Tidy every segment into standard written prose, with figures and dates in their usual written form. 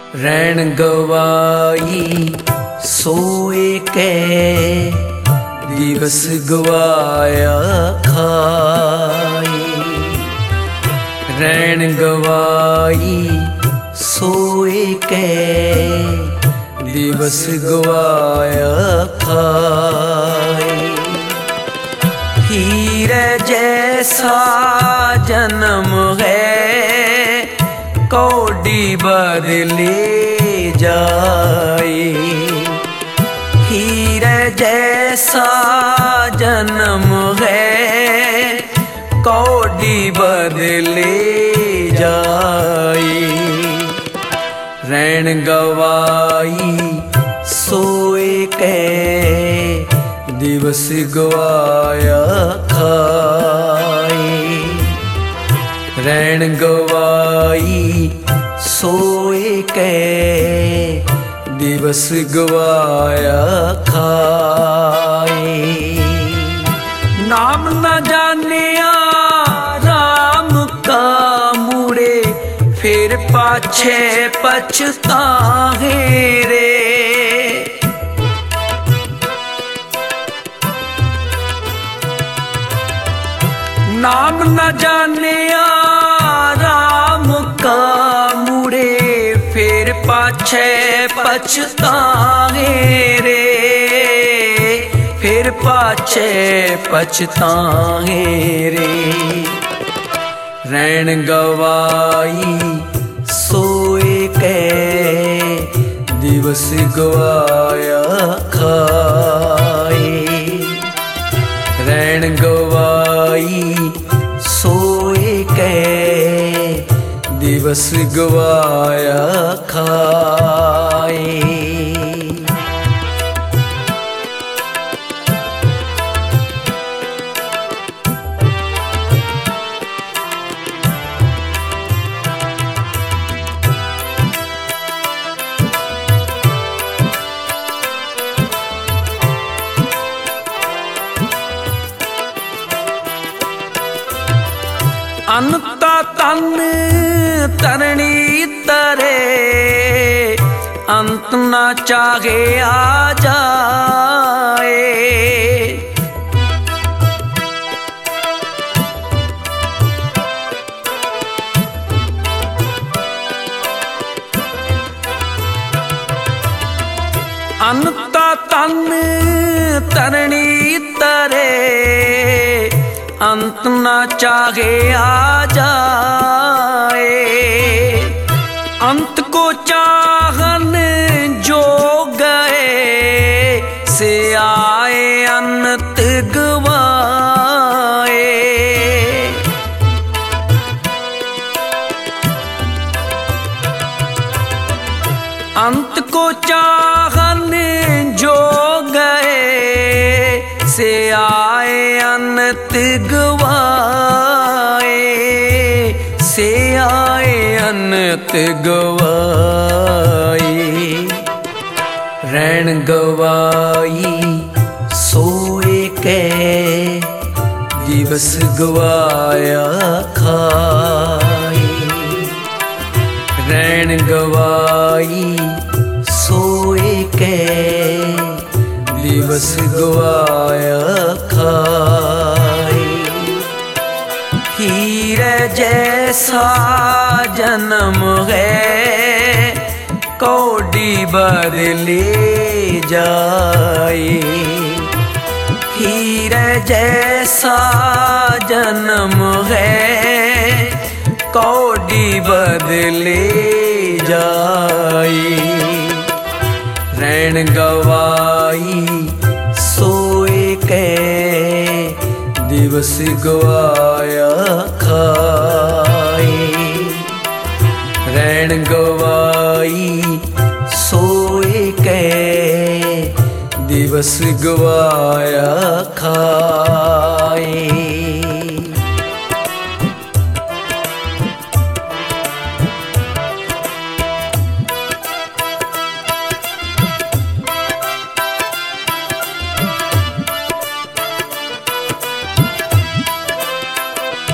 रैन गवाई सोए के दिवस गवाया खाई। रैन गवाई सोए के दिवस गवाया खाई। हीरे जैसा जन्म है कौड़ी बदले जाए। हीरे जैसा जन्म है कौड़ी बदले जाए। रैन गवाई सोए के दिवस गवाया खाई। रैन गवाई सोए के दिवस गवाया खाई। नाम न जानिया राम का मुड़े फिर पाछे पछताहे रे। नाम न जानिया राम का मुड़े फिर पाछे पछताए रे। फिर पाछे पछताए रे। रैन गवाई सोए के दिवस गवाया खाई। रैन गवाई सोए के दिवस गवाया खाई। अनता तन तरणी तरे अंत न चाहे आ जाए। अनता तन तरणी तरे अंत न चाहे आ जाए। अंत को चाहन जो गए से आए अनंत गवाए। अंत को चाहन जो गए से आए अनंत गवाए। से आए अनंत गवाए। रैन गवाई सोए के दिवस गवाया खाई। रैन गवाई सोए के दिवस गवाया खाई। हीरे जैसा जन्म है कौड़ी बदले जाए। हीरे जैसा जन्म है कौड़ी बदले जाए। रैन गवाई सोए के दिवस गवाया खाई। रैन गवाई सोए के दिवस गवाया खाई।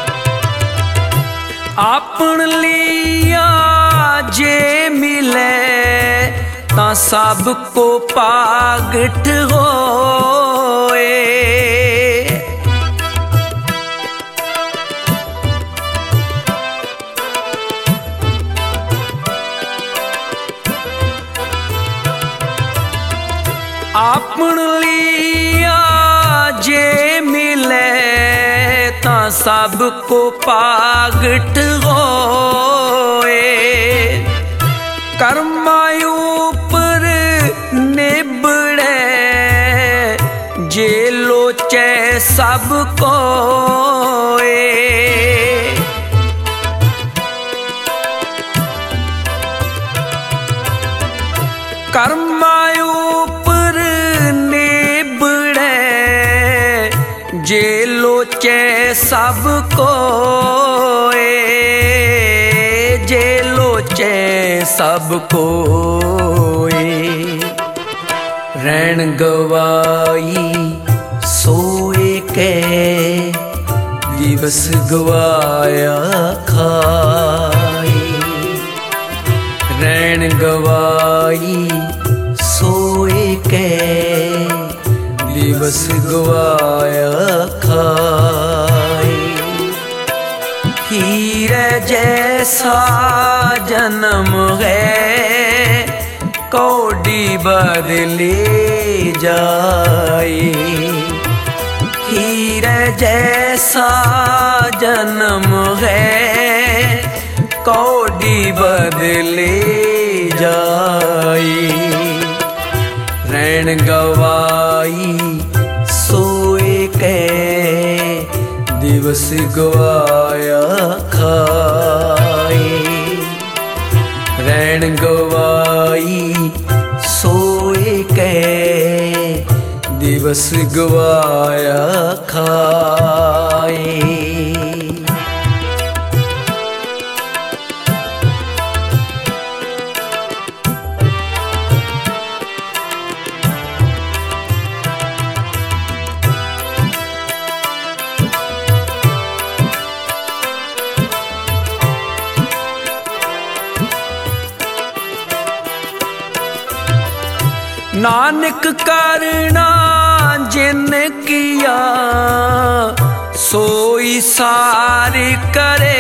आपन लिया जे मिले तां सब को पागट होए। आपन लिया जे मिले तां सब को पागट होए। कर्मा ऊपर निबड़े जे लोचे सब कोए। कर्मा ऊपर निबड़े जे लोचे सब कोए। जे लोचे सब कोए। रैन गवाई सोए के दिवस गवाया खाई। रैन गवाई सोए के दिवस गवाया खाई। हीरे जैसा जन्म है कौड़ी बदले जाए। हीरे जैसा जन्म है कौड़ी बदले जाए। रैन गवाई सोए के दिवस गवाया खाए। रैन गवाई सोए के दिवस गवाया खाए। नानक करना जिन किया सोई सार करे।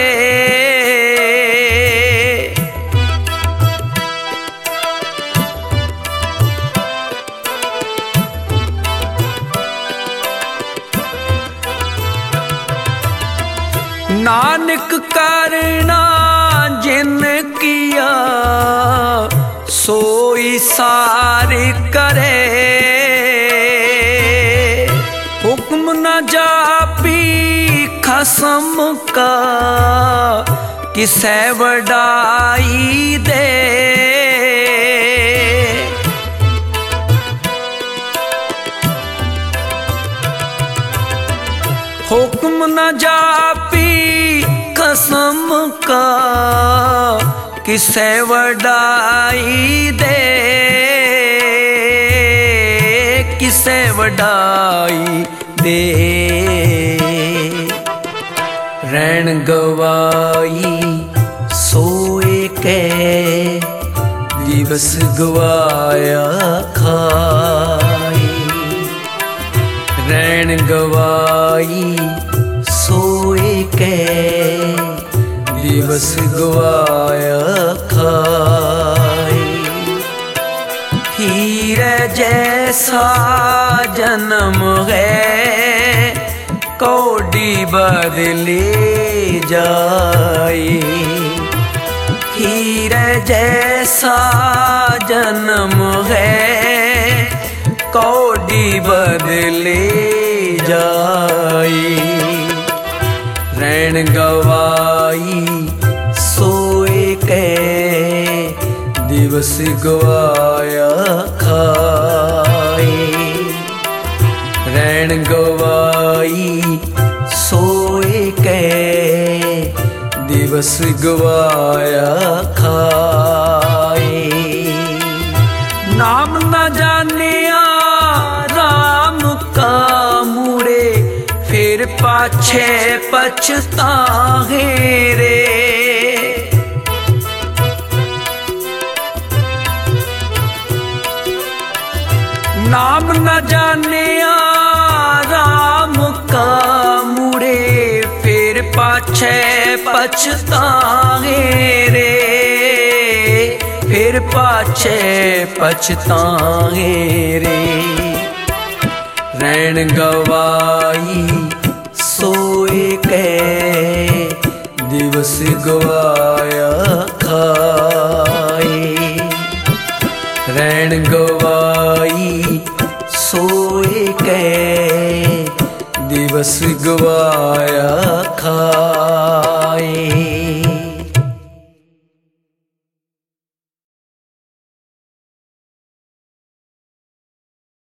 नानक करना जिन किया सोई सार करे। हुक्म न जापी खसम का किसे वडाई दे। हुक्म न जापी खसम का किसे वडाई दे। किसे वडाई दे। रैन गवाई सोए के दिवस गवाया खाई। रैन गवाई सोए के दिवस गवाया खाई। हीरे जैसा जन्म है कौड़ी बदले जाए। हीरे जैसा जन्म है कौड़ी बदले जाए। रैन गवाई सोए के दिवस गवाया खाए। रैन गवाई सोए के दिवस गवाया खाए। नाम न जानिया राम का मुड़े फिर पाछे पछताहे रे। जानिया राम का मुड़े फिर पाछे पछताए रे, फिर पाछे पछताए रे। रैन गवाई सोए के दिवस गवाया खाए, रैन गवाई सोए के दिवस गवाया खाए।